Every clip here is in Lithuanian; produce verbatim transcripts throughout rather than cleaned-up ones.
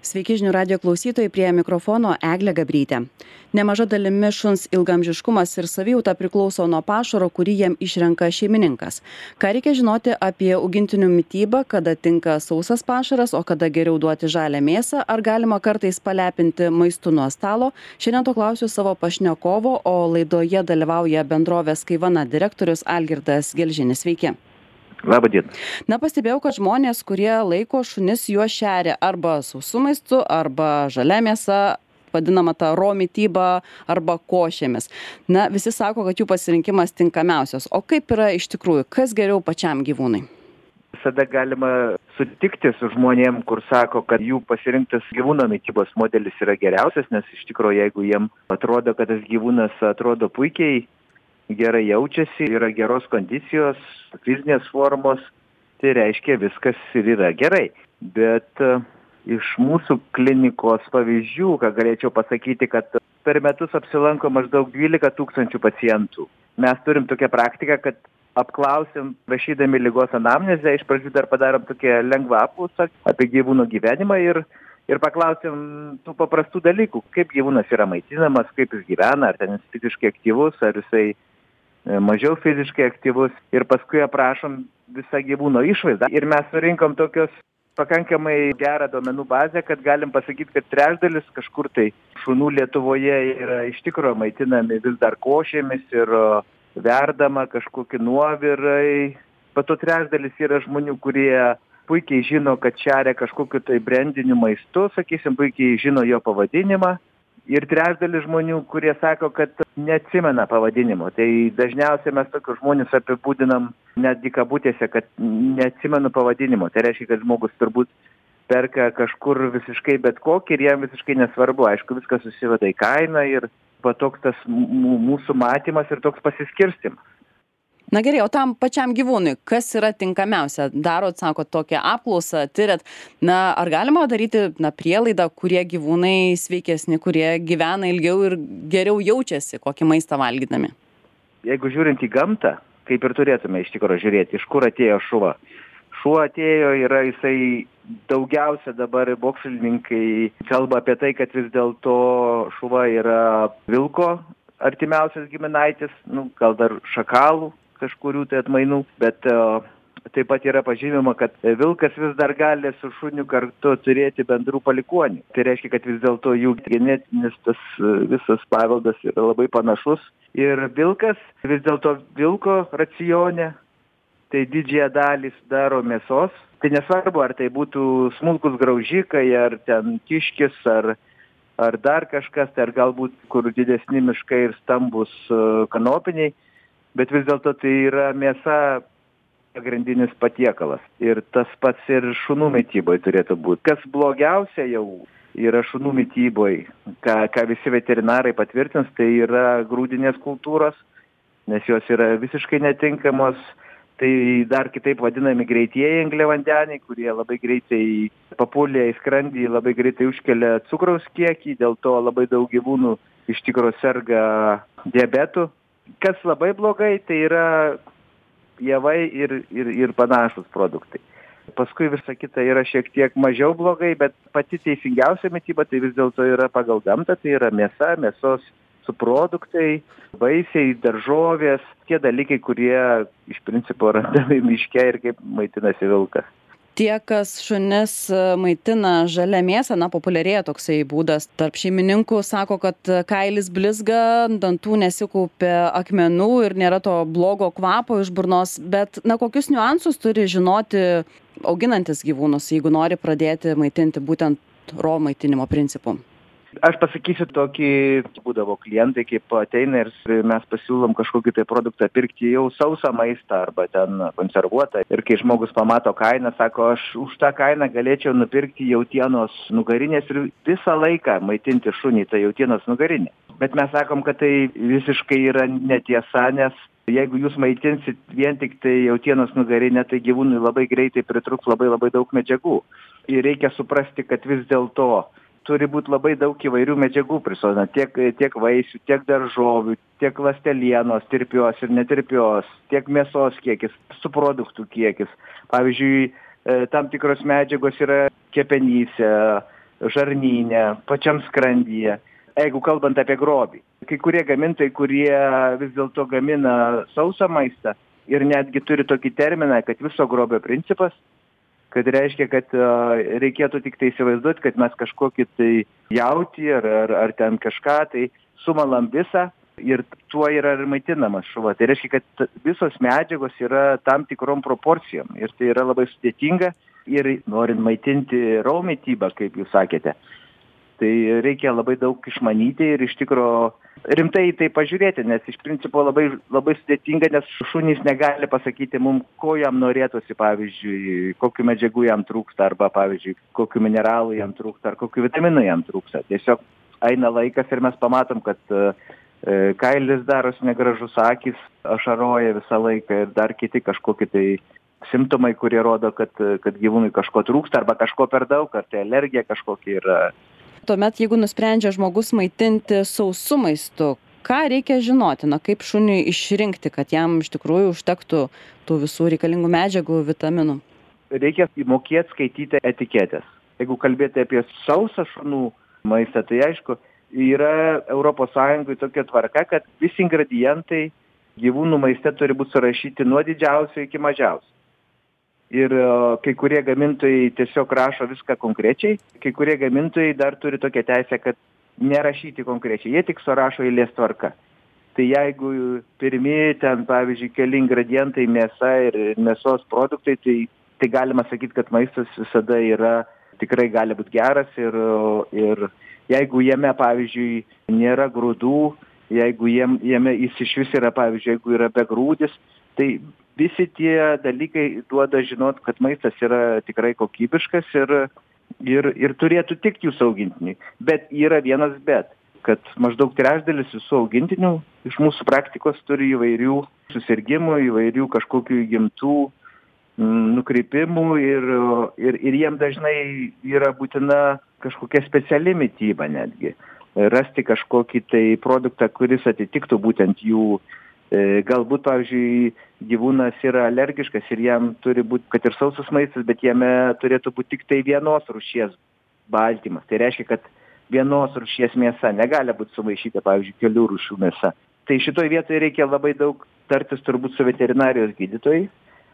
Sveiki žinių radio klausytojai, prie mikrofono Eglė Gabrytė. Nemaža dalimi šuns ilgaamžiškumas ir savijauta priklauso nuo pašaro, kurį jam išrenka šeimininkas. Ką reikia žinoti apie augintinių mitybą, kada tinka sausas pašaras, o kada geriau duoti žalią mėsą, ar galima kartais palepinti maistu nuo stalo? Šiandien to klausiu savo pašnekovo, o laidoje dalyvauja bendrovės Kaivana direktorius Algirdas Gelžinis. Sveiki. Labą dieną. Na, pastebėjau, kad žmonės, kurie laiko šunis, juos šeria arba sausų maistu, arba žalia mėsa, vadinama ta ro mityba, arba košėmis. Na, visi sako, kad jų pasirinkimas tinkamiausias. O kaip yra iš tikrųjų? Kas geriau pačiam gyvūnui? Visada galima sutikti su žmonėm, kur sako, kad jų pasirinktas gyvūno mitybos modelis yra geriausias, nes iš tikrųjų, jeigu jiem atrodo, kad tas gyvūnas atrodo puikiai, gerai jaučiasi, yra geros kondicijos, fizinės formos, tai reiškia viskas ir yra gerai. Bet uh, iš mūsų klinikos pavyzdžių, ką galėčiau pasakyti, kad per metus apsilanko maždaug dvylika tūkstančių pacientų. Mes turim tokią praktiką, kad apklausim, rašydami ligos anamnezę, iš pradžių dar padarom tokią lengvą apklausą apie gyvūno gyvenimą ir, ir paklausim tų paprastų dalykų, kaip gyvūnas yra maitinamas, kaip jis gyvena, ar ten jis fiziškai aktyvus, ar jisai mažiau fiziškai aktyvus, ir paskui aprašom visą gyvūno išvaizdą. Ir mes surinkom tokios pakankamai gerą duomenų bazę, kad galim pasakyti, kad trečdalis kažkur tai šunų Lietuvoje yra iš tikrųjų maitinami vis dar košėmis ir verdama kažkokie nuovirai. Po to trečdalis yra žmonių, kurie puikiai žino, kad šeria kažkokiu tai brandiniu maistu, sakysim, puikiai žino jo pavadinimą. Ir trečdalis žmonių, kurie sako, kad neatsimena pavadinimo. Tai dažniausiai mes tokius žmonės apibūdinam netgi kabutėse, kad neatsimenu pavadinimo. Tai reiškia, kad žmogus turbūt perka kažkur visiškai bet kokį ir jam visiškai nesvarbu. Aišku, viskas susiveda į kainą ir toks tas mūsų matymas ir toks pasiskirstimas. Na gerai, o tam pačiam gyvūnui, kas yra tinkamiausia? Darot, sako, tokią apklausą, tyriat. Na, ar galima daryti na, prielaidą, kurie gyvūnai sveikesni, kurie gyvena ilgiau ir geriau jaučiasi, kokį maistą valgydami? Jeigu žiūrint į gamtą, kaip ir turėtume iš tikrųjų žiūrėti, iš kur atėjo šuva. Šuo atėjo, yra jisai daugiausia dabar mokslininkai kalba apie tai, kad vis dėlto šuva yra vilko artimiausias giminaitis, nu, gal dar šakalų kažkurių tai atmainų, bet uh, taip pat yra pažymima, kad vilkas vis dar gali su šuniu kartu turėti bendrų palikuonių. Tai reiškia, kad vis dėlto jų genetinis tas uh, visas paveldas yra labai panašus. Ir vilkas, vis dėlto vilko racione, tai didžiąją dalį sudaro mėsos. Tai nesvarbu, ar tai būtų smulkus graužikai, ar ten kiškis, ar, ar dar kažkas, tai ar galbūt kur didesni miškai ir stambus uh, kanopiniai. Bet vis dėlto tai yra mėsa pagrindinis patiekalas. Ir tas pats ir šunų mityboje turėtų būti. Kas blogiausia jau yra šunų mityboje, ką, ką visi veterinarai patvirtins, tai yra grūdinės kultūros, nes jos yra visiškai netinkamos. Tai dar kitaip vadinami greitieji angliavandeniai, kurie labai greitai papulė į skrandį, labai greitai užkelia cukraus kiekį, dėl to labai daug gyvūnų iš tikrųjų serga diabetu. Kas labai blogai, tai yra javai ir, ir, ir panašus produktai. Paskui visa kita yra šiek tiek mažiau blogai, bet pati teisingiausia mityba tai vis dėlto yra pagal gamtą, tai yra mėsa, mėsos subproduktai, vaisiai, daržovės, tie dalykai, kurie iš principo randami miške ir kaip maitinasi vilkas. Tie, kas šunis maitina žalia mėsą, na, populiarėja toksai būdas. Tarp šeimininkų sako, kad kailis blizga, dantų nesikaupia akmenų ir nėra to blogo kvapo iš burnos. Bet, na, kokius niuansus turi žinoti auginantis gyvūnus, jeigu nori pradėti maitinti būtent ro maitinimo principu? Aš pasakysiu tokį, būdavo klientai, kaip ateina ir mes pasiūlom kažkokį tai produktą pirkti jau sausą maistą arba ten konservuotą. Ir kai žmogus pamato kainą, sako, aš už tą kainą galėčiau nupirkti jautienos nugarinės ir visą laiką maitinti šunį tą jautienos nugarinę. Bet mes sakom, kad tai visiškai yra netiesa, nes jeigu jūs maitinsit vien tik tai jautienos nugarinę, tai gyvūnui labai greitai pritruks labai labai daug medžiagų. Ir reikia suprasti, kad vis dėlto turi būti labai daug įvairių medžiagų prisodina, tiek, tiek vaisių, tiek daržovių, tiek ląstelienos, tirpios ir netirpios, tiek mėsos kiekis, subproduktų kiekis. Pavyzdžiui, tam tikros medžiagos yra kepenyse, žarnyne, pačiam skrandyje. Jeigu kalbant apie grobį. Kai kurie gamintojai, kurie vis dėlto gamina sausą maistą ir netgi turi tokį terminą, kad viso grobio principas, kad reiškia, kad uh, reikėtų tik tai įsivaizduoti, kad mes kažkokį tai jautį ar, ar, ar ten kažką tai sumalam visą ir tuo yra ir maitinamas šuva. Tai reiškia, kad visos medžiagos yra tam tikrom proporcijom ir tai yra labai sudėtinga ir norint maitinti raw mitybą, kaip jūs sakėte, tai reikia labai daug išmanyti ir iš tikro rimtai tai pažiūrėti, nes iš principo labai, labai sudėtinga, nes šunys negali pasakyti mums, ko jam norėtųsi, pavyzdžiui, kokių medžiagų jam trūksta, arba, pavyzdžiui, kokių mineralų jam trūksta, ar kokių vitaminų jam trūksta. Tiesiog eina laikas ir mes pamatom, kad e, kailis darosi negražus, akys ašaroja visą laiką ir dar kiti kažkokie tai simptomai, kurie rodo, kad, kad gyvūnui kažko trūksta, arba kažko per daug, ar tai alergija kažkokia yra. Tuomet, jeigu nusprendžia žmogus maitinti sausu maistu, ką reikia žinoti, na kaip šuniui išrinkti, kad jam iš tikrųjų užtektų tų visų reikalingų medžiagų, vitaminų? Reikia mokėti skaityti etiketės. Jeigu kalbėti apie sausą šunų maistą, tai aišku, yra Europos Sąjungoje tokia tvarka, kad visi ingredientai gyvūnų maiste turi būti surašyti nuo didžiausio iki mažiausio. Ir kai kurie gamintojai tiesiog rašo viską konkrečiai, kai kurie gamintojai dar turi tokią teisę, kad nerašyti konkrečiai, jie tik surašo eilės tvarka. Tai jeigu pirmi ten, pavyzdžiui, keli ingredientai mėsa ir mėsos produktai, tai, tai galima sakyti, kad maistas visada yra, tikrai gali būti geras ir, ir jeigu jame, pavyzdžiui, nėra grūdų, jeigu jame, jame jis iš vis yra, pavyzdžiui, jeigu yra begrūdis, tai visi tie dalykai duoda žinot, kad maistas yra tikrai kokybiškas ir, ir, ir turėtų tikti jūsų augintiniui. Bet yra vienas bet, kad maždaug trečdalis visų augintinių iš mūsų praktikos turi įvairių susirgimų, įvairių kažkokių įgimtų nukreipimų ir, ir, ir jiem dažnai yra būtina kažkokia speciali mityba netgi. Rasti kažkokį tai produktą, kuris atitiktų būtent jų. Galbūt, pavyzdžiui, gyvūnas yra alergiškas ir jam turi būti, kad ir sausas maistas, bet jame turėtų būti tik tai vienos rūšies baltymas. Tai reiškia, kad vienos rūšies mėsa negali būti sumaišyta, pavyzdžiui, kelių rūšių mėsa. Tai šitoj vietoje reikia labai daug tartis turbūt su veterinarijos gydytojai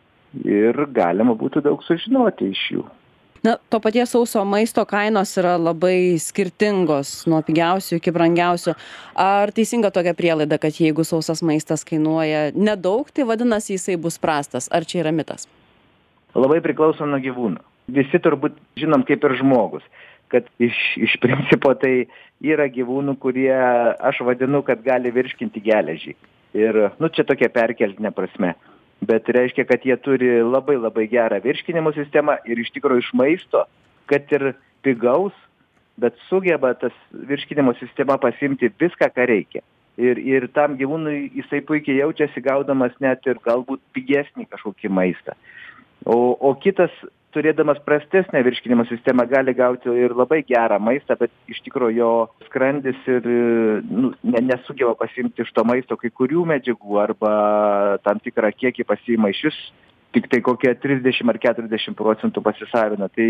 ir galima būtų daug sužinoti iš jų. Na, to paties sauso maisto kainos yra labai skirtingos, nuo pigiausių iki brangiausių. Ar teisinga tokia prielaida, kad jeigu sausas maistas kainuoja nedaug, tai vadinasi jisai bus prastas? Ar čia yra mitas? Labai priklauso nuo gyvūno. Visi turbūt žinom kaip ir žmogus, kad iš, iš principo tai yra gyvūnų, kurie aš vadinu, kad gali virškinti geležį. Ir, nu, čia tokia perkeltinė prasme. Bet reiškia, kad jie turi labai labai gerą virškinimo sistemą ir iš tikrųjų iš maisto, kad ir pigaus, bet sugeba tas virškinimo sistema pasiimti viską, ką reikia. Ir, ir tam gyvūnui jisai puikiai jaučiasi gaudamas net ir galbūt pigesnį kažkokį maistą. O, o kitas, turėdamas prastesnę virškinimo sistemą, gali gauti ir labai gerą maistą, bet iš tikrųjų jo skrandis ir nu, ne, nesugeba pasiimti iš to maisto kai kurių medžiagų arba tam tikrą kiekį pasiima iš vis, tik tai kokie trisdešimt ar keturiasdešimt procentų pasisavina. Tai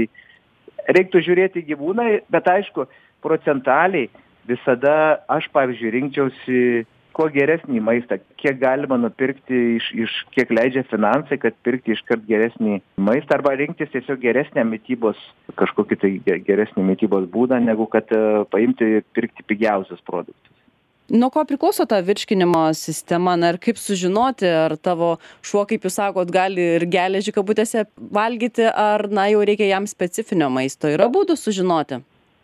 reiktų žiūrėti gyvūną, bet aišku, procentaliai visada aš, pavyzdžiui, rinkčiausi kuo geresnį maistą, kiek galima nupirkti, iš, iš kiek leidžia finansai, kad pirkti iškart geresnį maistą, arba rinktis tiesiog geresnę mitybos, kažkokį tai geresnį mitybos būdą, negu kad uh, paimti ir pirkti pigiausius produktus. Nuo ko priklauso ta virškinimo sistema, na ir kaip sužinoti, ar tavo šuo, kaip jūs sakot, gali ir geležį kabutėse valgyti, ar na jau reikia jam specifinio maisto? Yra būdų sužinoti?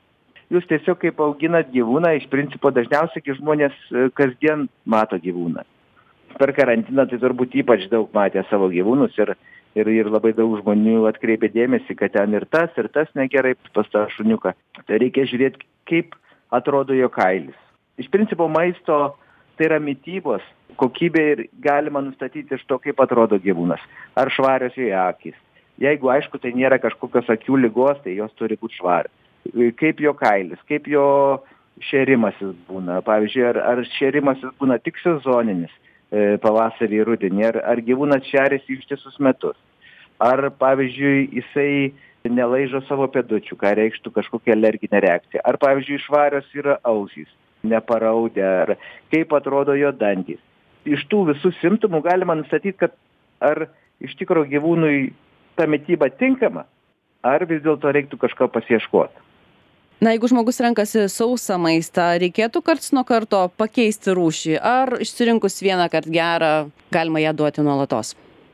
Jūs tiesiog kaip auginat gyvūną, iš principo dažniausiai žmonės kasdien mato gyvūną. Per karantiną tai turbūt ypač daug matė savo gyvūnus ir, ir, ir labai daug žmonių atkreipė dėmesį, kad ten ir tas, ir tas negerai pas tą šuniuką. Tai reikia žiūrėti, kaip atrodo jo kailis. Iš principo maisto tai yra mitybos kokybė ir galima nustatyti iš to, kaip atrodo gyvūnas. Ar švarios jo akys. Jeigu aišku, tai nėra kažkokios akių ligos, tai jos turi būti švarios. Kaip jo kailis, kaip jo šėrimasis būna. Pavyzdžiui, ar, ar šėrimasis būna tik sezoninis e, pavasarį ir rudenį, ar, ar gyvūnas šeriasi ištisus metus. Ar, pavyzdžiui, jisai nelaižo savo pėdučių, ką reikštų kažkokia alerginė reakcija. Ar, pavyzdžiui, švarios yra ausys, neparaudę, ar kaip atrodo jo dantys. Iš tų visų simptomų galima nustatyti, kad ar iš tikrųjų gyvūnui ta mityba tinkama, ar vis dėlto reiktų kažką pasiieškoti. Na, jeigu žmogus renkasi sausą maistą, reikėtų karts nuo karto pakeisti rūšį, ar išsirinkus vieną kartą gerą, galima ją duoti nuolatos?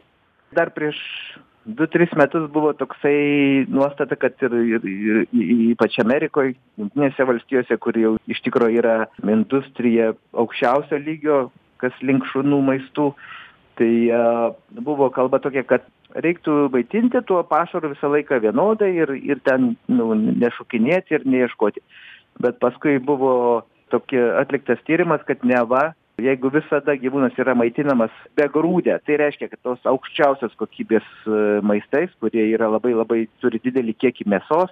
Dar prieš du tris metus buvo toksai nuostata, kad ir, ir, ir, ypač Amerikoje, Jungtinėse valstijose, kur jau iš tikrųjų yra industrija aukščiausio lygio, kas link šunų maistų, tai uh, buvo kalba tokia, kad reiktų maitinti tuo pašaru visą laiką vienodai ir, ir ten nu, nešukinėti ir neieškoti. Bet paskui buvo tokia atliktas tyrimas, kad neva, jeigu visada gyvūnas yra maitinamas be grūdė, tai reiškia, kad tos aukščiausios kokybės maistais, kurie yra labai labai turi didelį kiekį mėsos,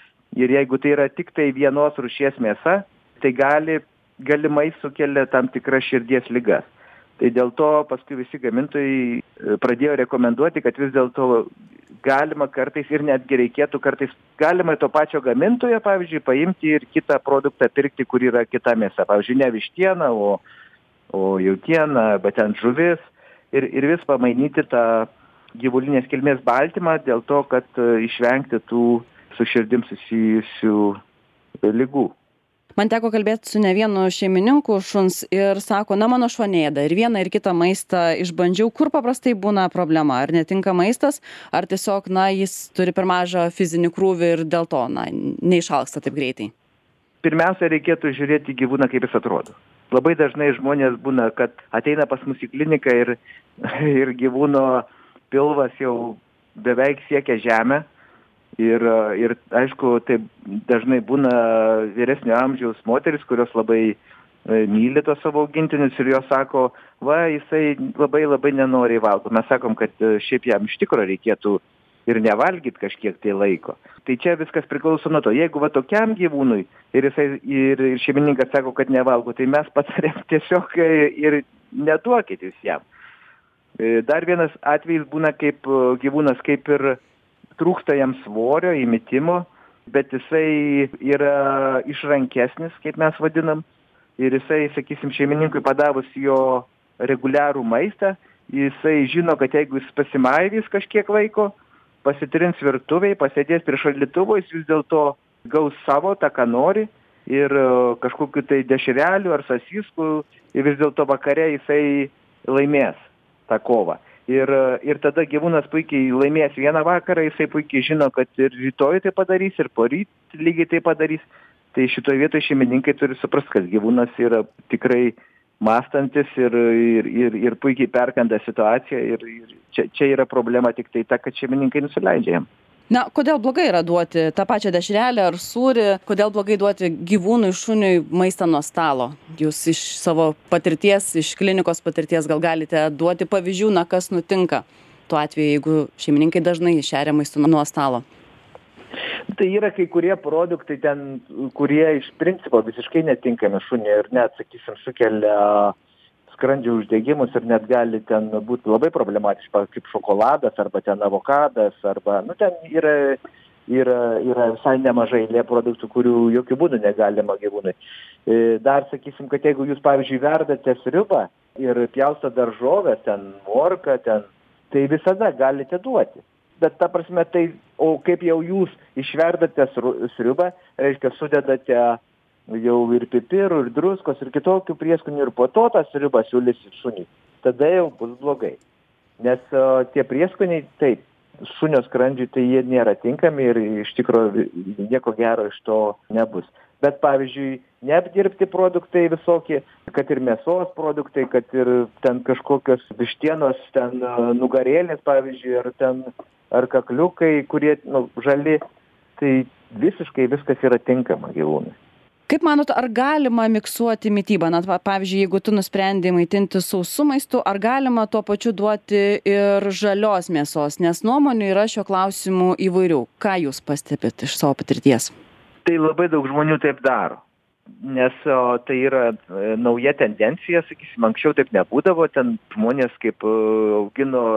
ir jeigu tai yra tik tai vienos rūšies mėsa, tai gali galimai sukelia tam tikras širdies ligas. Tai dėl to paskui visi gamintojai pradėjo rekomenduoti, kad vis dėlto galima kartais ir netgi reikėtų kartais, galima to pačio gamintojo, pavyzdžiui, paimti ir kitą produktą pirkti, kur yra kita mėsa. Pavyzdžiui, ne vištiena, o, o jautiena, bet ten žuvis. Ir, ir vis pamainyti tą gyvulinės kilmės baltymą dėl to, kad išvengti tų su širdim susijusių ligų. Man teko kalbėti su ne vienu šeimininku šuns ir sako, na mano šuo neėda ir vieną ir kitą maistą išbandžiau, kur paprastai būna problema, ar netinka maistas, ar tiesiog, na, jis turi per mažą fizinį krūvį ir dėl to, na, neišalksta taip greitai. Pirmiausia, reikėtų žiūrėti gyvūną, kaip jis atrodo. Labai dažnai žmonės būna, kad ateina pas mus į kliniką ir, ir gyvūno pilvas jau beveik siekia žemę. Ir, ir aišku, tai dažnai būna vyresnio amžiaus moteris, kurios labai myli tos savo augintinius ir jos sako, va, jisai labai labai nenoriai valgo. Mes sakom, kad šiaip jam iš tikrųjų reikėtų ir nevalgyti kažkiek tai laiko. Tai čia viskas priklauso nuo to. Jeigu va tokiam gyvūnui ir, jisai, ir, ir šeimininkas sako, kad nevalgo, tai mes patariam tiesiog ir neduokit jūs jam. Dar vienas atvejis būna, kaip gyvūnas kaip ir trūksta jam svorio, įmitimo, bet jisai yra išrankesnis, kaip mes vadinam, ir jisai, sakysim, šeimininkui padavus jo reguliarų maistą, jisai žino, kad jeigu jis pasimaivys kažkiek laiko, pasitrins virtuviai, pasėdės prie šaldytuvo, jis vis dėlto gaus savo tą, ką nori, ir kažkokiu tai dešrelių ar sasiskų, ir vis dėlto vakare jisai laimės tą kovą. Ir, ir tada gyvūnas puikiai laimės vieną vakarą, jisai puikiai žino, kad ir rytoj tai padarys, ir poryt lygiai tai padarys. Tai šitoje vietoje šeimininkai turi suprasti, kad gyvūnas yra tikrai mąstantis ir, ir, ir, ir puikiai perkanda situaciją. Ir, ir čia, čia yra problema tik tai ta, kad šeimininkai nusileidžia jam. Na, kodėl blogai yra duoti tą pačią dešrelę ar sūrį, kodėl blogai duoti gyvūnui, šuniui maistą nuo stalo? Jūs iš savo patirties, iš klinikos patirties gal galite duoti pavyzdžių, na, kas nutinka tuo atveju, jeigu šeimininkai dažnai šeria maistą nuo stalo? Tai yra kai kurie produktai ten, kurie iš principo visiškai netinkami šuniui ir net, sakysim, sukelia skrandžio uždegimus ir net gali ten būti labai problematiška, kaip šokoladas arba ten avokadas, arba, nu, ten yra, yra, yra visai nemažai eilė produktų, kurių jokių būdų negalima gyvūnui. Dar sakysim, kad jeigu jūs, pavyzdžiui, verdate sriubą ir pjaustate daržovę, ten morką, ten, tai visada galite duoti. Bet ta prasme, tai, o kaip jau jūs išverdate sriubą, reiškia, sudedate jau ir pipirų, ir druskos, ir kitokių prieskonių, ir po to tą sriubą siūlysit šuniui. Tada jau bus blogai. Nes o, tie prieskoniai, taip, šunio skrandžiui tai jie nėra tinkami ir iš tikrųjų nieko gero iš to nebus. Bet, pavyzdžiui, neapdirbti produktai visokie, kad ir mėsos produktai, kad ir ten kažkokios vištienos, ten nugarėlės, pavyzdžiui, ar ten ar kakliukai, kurie nu, žali, tai visiškai viskas yra tinkama gyvūnui. Kaip manot, ar galima miksuoti mitybą? Na, pavyzdžiui, jeigu tu nusprendei maitinti sausų maistų, ar galima tuo pačiu duoti ir žalios mėsos? Nes nuomonių yra šio klausimu įvairių. Ką jūs pastebit iš savo patirties? Tai labai daug žmonių taip daro. Nes o, tai yra e, nauja tendencija, sakysim, anksčiau taip nebūdavo. Ten žmonės kaip e, augino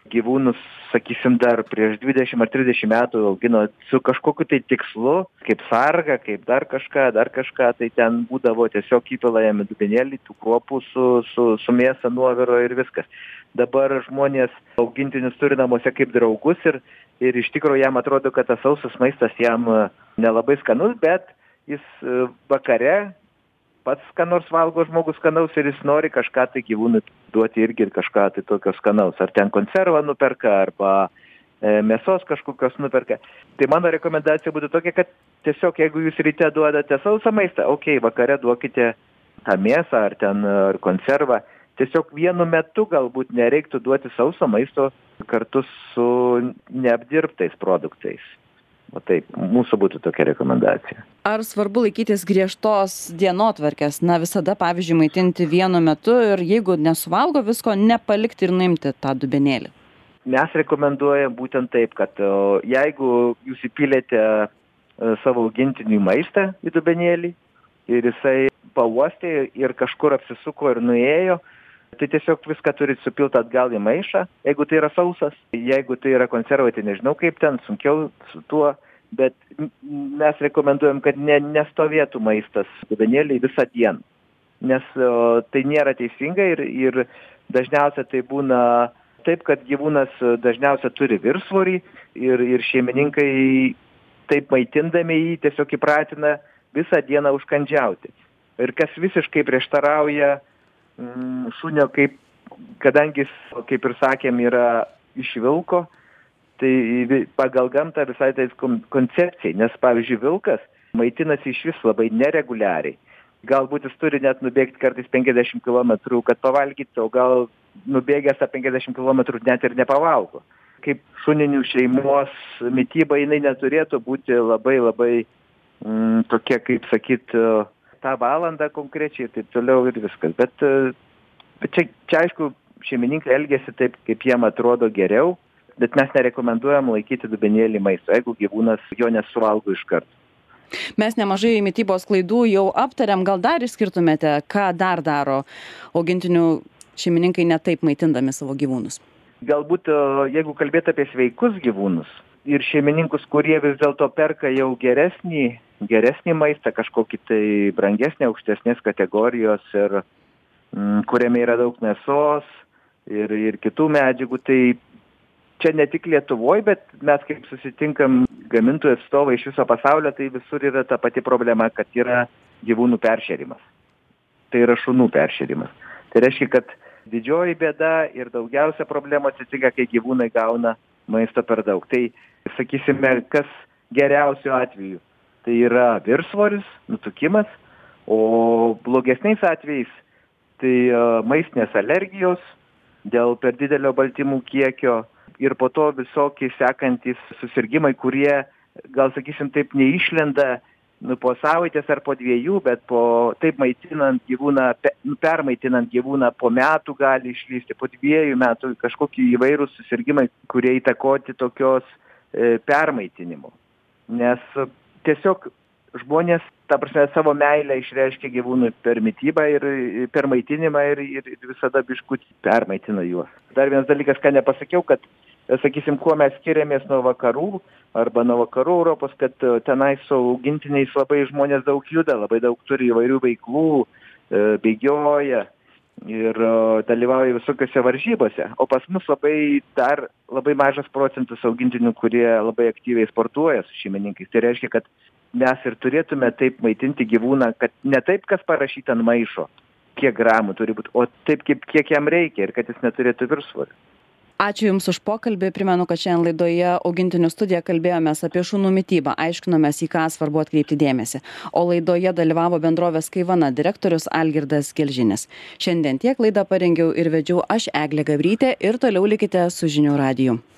gyvūnus, sakysim, dar prieš dvidešimt ar trisdešimt metų augino su kažkokiu tai tikslu, kaip sargą, kaip dar kažką, dar kažką, tai ten būdavo tiesiog įpila jam į dubenėlį tų kruopų su, su, su mėsa nuoviro ir viskas. Dabar žmonės augintinius turi namuose kaip draugus ir, ir iš tikrųjų jam atrodo, kad tas sausas maistas jam nelabai skanus, bet jis vakare pats ką nors valgo žmogus skanaus ir jis nori kažką tai gyvūnui duoti irgi kažką tai tokio skanaus. Ar ten konservą nuperka, arba e, mėsos kažkokios nuperka. Tai mano rekomendacija būtų tokia, kad tiesiog jeigu jūs ryte duodate sausą maistą, okei, okay, vakare duokite tą mėsą ar ten ar konservą. Tiesiog vienu metu galbūt nereiktų duoti sauso maisto kartu su neapdirbtais produktais. O taip, mūsų būtų tokia rekomendacija. Ar svarbu laikytis griežtos dienotvarkės? Na, visada, pavyzdžiui, maitinti vienu metu ir jeigu nesuvalgo visko, nepalikti ir nuimti tą dubenėlį? Mes rekomenduojam būtent taip, kad o, jeigu jūs įpilėte e, savo augintiniui maistą į dubenėlį ir jisai pauostė ir kažkur apsisuko ir nuėjo, tai tiesiog viską turit supilti atgal į maišą, jeigu tai yra sausas. Jeigu tai yra konservai, tai nežinau kaip ten, sunkiau su tuo, bet mes rekomenduojam, kad ne, nestovėtų maistas dubenėlį visą dieną, nes o, tai nėra teisinga ir, ir dažniausiai tai būna taip, kad gyvūnas dažniausiai turi viršsvorį ir, ir šeimininkai taip maitindami jį tiesiog įpratina visą dieną užkandžiauti. Ir kas visiškai prieštarauja šunio, kaip, kadangi jis, kaip ir sakėm, yra iš vilko, tai pagal gamtą visai tais koncepcijai, nes, pavyzdžiui, vilkas maitinasi iš vis labai nereguliariai. Galbūt jis turi net nubėgti kartais penkiasdešimt kilometrų, kad pavalgyti, o gal nubėgęs tą penkiasdešimt kilometrų net ir nepavalgo. Kaip šuninių šeimos mityba, jinai neturėtų būti labai labai mm, tokia, kaip sakyt, tą valandą konkrečiai ir taip toliau ir viskas. Bet, bet čia, čia aišku, šeimininkai elgiasi taip, kaip jiem atrodo geriau, bet mes nerekomenduojam laikyti dubenėlį maisto, jeigu gyvūnas jo nesuvalgo iš karto. Mes nemažai mitybos klaidų jau aptariam, gal dar išskirtumėte, ką dar daro augintinių šeimininkai ne taip maitindami savo gyvūnus? Galbūt, jeigu kalbėt apie sveikus gyvūnus ir šeimininkus, kurie vis dėlto perka jau geresnį, geresnį maistą, kažkokį tai brangesnį, aukštesnės kategorijos ir mm, kuriame yra daug mėsos ir, ir kitų medžiagų, tai čia ne tik Lietuvoje, bet mes kaip susitinkam gamintojų atstovai iš viso pasaulio, tai visur yra ta pati problema, kad yra gyvūnų peršerimas. Tai yra šunų peršerimas. Tai reiškia, kad didžioji bėda ir daugiausia problemų atsitinka, kai gyvūnai gauna maisto per daug. Tai, sakysime, kas geriausiu atveju, tai yra viršsvoris, nutukimas, o blogesniais atvejais tai uh, maistinės alergijos dėl per didelio baltymų kiekio ir po to visokie sekantys susirgymai, kurie, gal sakysim, taip neišlenda nu, po savaitės ar po dviejų, bet po taip maitinant gyvūną, pe, nu, permaitinant gyvūną po metų gali išlysti, po dviejų metų kažkokie įvairūs susirgymai, kurie įtakoti tokios e, permaitinimo. Nes tiesiog žmonės, ta prasme, savo meilę išreiškia gyvūnui per mitybą ir per maitinimą ir, ir, ir visada biškutį permaitina juos. Dar vienas dalykas, ką nepasakiau, kad, sakysim, kuo mes skiriamės nuo vakarų arba nuo vakarų Europos, kad tenai su augintiniais labai žmonės daug juda, labai daug turi įvairių veiklų, bėgioja ir dalyvauja visokiose varžybose. O pas mus labai dar labai mažas procentas augintinių, kurie labai aktyviai sportuoja su šeimininkais. Tai reiškia, kad mes ir turėtume taip maitinti gyvūną, kad ne taip, kas parašyta ant maišo, kiek gramų turi būti, o taip, kaip, kiek jam reikia ir kad jis neturėtų viršsvorį. Ačiū Jums už pokalbį. Primenu, kad šiandien laidoje Augintinių studija kalbėjomės apie šunų mitybą, aiškinomės, į ką svarbu atkreipti dėmesį. O laidoje dalyvavo bendrovės Kaivana direktorius Algirdas Gelžinis. Šiandien tiek laidą parengiau ir vedžiau aš, Eglė Gabrytė, ir toliau likite su Žinių radiju.